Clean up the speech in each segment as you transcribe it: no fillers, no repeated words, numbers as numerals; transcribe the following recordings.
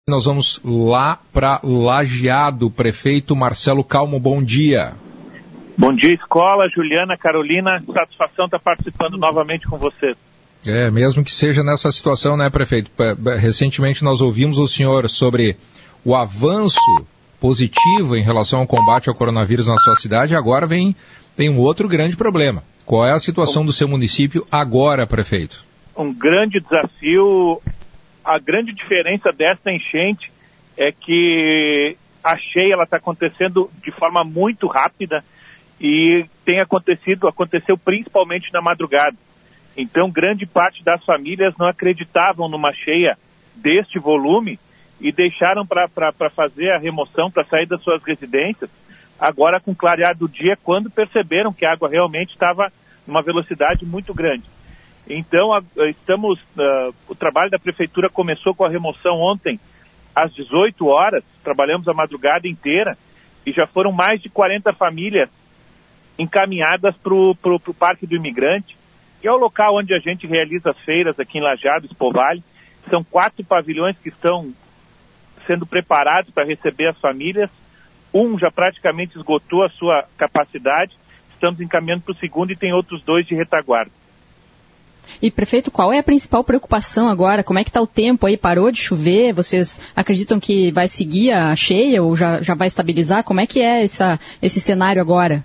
Nós vamos lá para Lajeado. Prefeito Marcelo Calmo, bom dia. Bom dia, escola, Juliana, Carolina, satisfação estar participando novamente com vocês. Mesmo que seja nessa situação, né, prefeito? Recentemente nós ouvimos o senhor sobre o avanço positivo em relação ao combate ao coronavírus na sua cidade, e agora vem um outro grande problema. Qual é a situação do seu município agora, prefeito? Um grande desafio. A grande diferença desta enchente é que a cheia está acontecendo de forma muito rápida e aconteceu principalmente na madrugada. Então, grande parte das famílias não acreditavam numa cheia deste volume e deixaram para fazer a remoção, para sair das suas residências, agora com o clarear do dia, quando perceberam que a água realmente estava numa velocidade muito grande. Então, o trabalho da Prefeitura começou com a remoção ontem às 18 horas, trabalhamos a madrugada inteira e já foram mais de 40 famílias encaminhadas para o Parque do Imigrante, que é o local onde a gente realiza as feiras aqui em Lajeado, Expo Vale. São 4 pavilhões que estão sendo preparados para receber as famílias. Um já praticamente esgotou a sua capacidade, estamos encaminhando para o segundo e tem outros 2 de retaguarda. E, prefeito, qual é a principal preocupação agora? Como é que está o tempo aí? Parou de chover? Vocês acreditam que vai seguir a cheia ou já vai estabilizar? Como é que é esse cenário agora?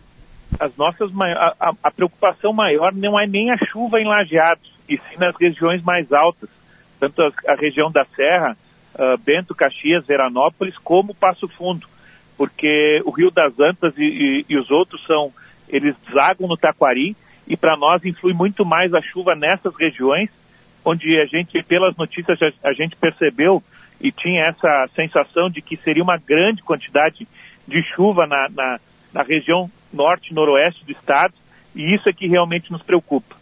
A preocupação maior não é nem a chuva em Lajeado, e sim nas regiões mais altas, tanto a região da Serra, Bento, Caxias, Veranópolis, como Passo Fundo, porque o Rio das Antas e os outros eles desagam no Taquari, e para nós influi muito mais a chuva nessas regiões, onde a gente, pelas notícias, a gente percebeu e tinha essa sensação de que seria uma grande quantidade de chuva na região norte e noroeste do estado, e isso é que realmente nos preocupa.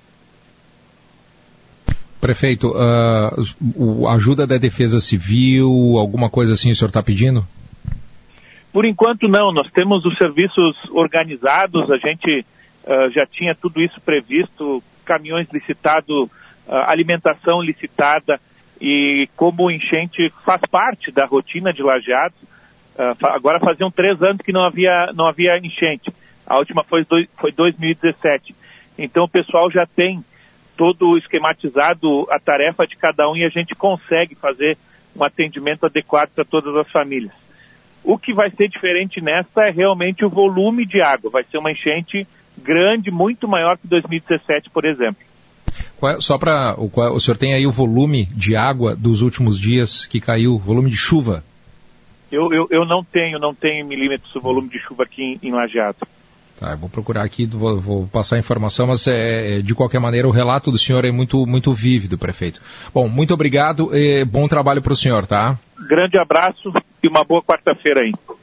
Prefeito, ajuda da Defesa Civil, alguma coisa assim o senhor está pedindo? Por enquanto não, nós temos os serviços organizados, a gente já tinha tudo isso previsto, caminhões licitados, alimentação licitada, e como o enchente faz parte da rotina de Lajeado, agora faziam 3 anos que não havia enchente, a última foi 2017, então o pessoal já tem todo esquematizado a tarefa de cada um e a gente consegue fazer um atendimento adequado para todas as famílias. O que vai ser diferente nesta é realmente o volume de água, vai ser uma enchente grande, muito maior que 2017, por exemplo. O senhor tem aí o volume de água dos últimos dias que caiu, volume de chuva? Eu não tenho em milímetros o volume de chuva aqui em Lajeado. Tá, eu vou procurar aqui, vou passar a informação, mas de qualquer maneira o relato do senhor é muito, muito vívido, prefeito. Bom, muito obrigado e bom trabalho para o senhor, tá? Grande abraço e uma boa quarta-feira aí.